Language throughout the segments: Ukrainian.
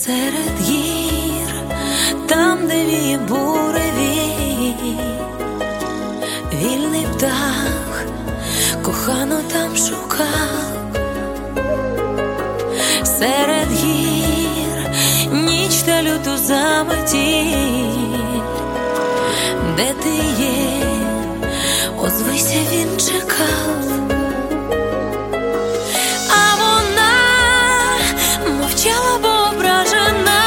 Серед гір, там, де віє буревій, вільний птах кохану там шукав. Серед гір ніч та люту заметіль, де ти є, озвися, він чекав. А вона мовчала, бо ображена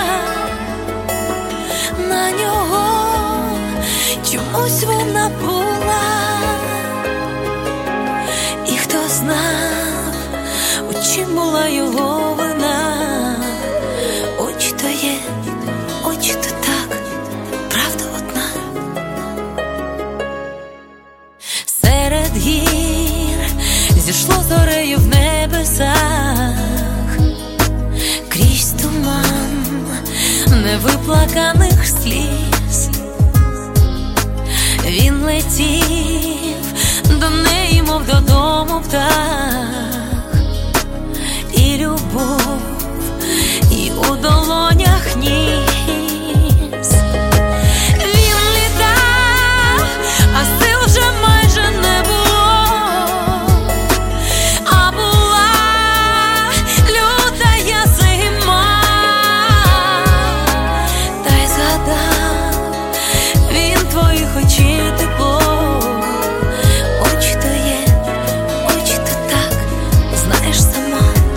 на нього, чомусь вона була. І хто знав, у чим була його вина? Очі то є, очі то так, правда одна. Серед гір зійшло зорею в небесах, крізь туман невиплаканих сліз. Він летів до неї, мов додому птах, і любов, і у долонях ніс. Він літав, а сил вже майже не було, а була лютая зима. Та й згадав він твоїх очей тепло. Очі то є, очі то так, знаєш сама.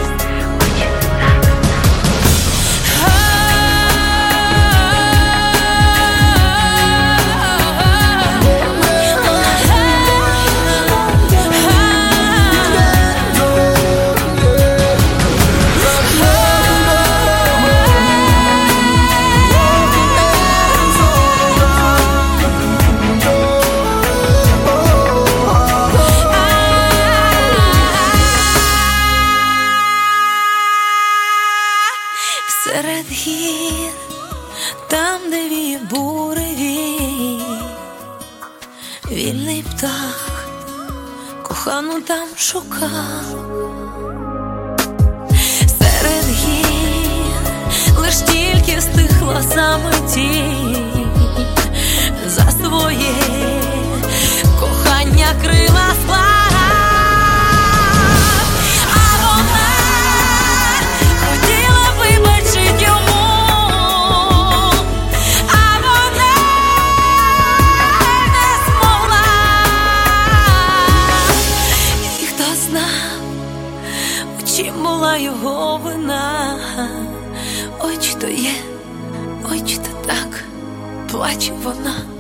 Серед гір, там, де віє буревій, вільний птах кохану там шукав. Серед гір лиш тільки стихла заметіль, за своє кохання крила склав. Чим була його вина? Очі то є, очі то так, плаче вона.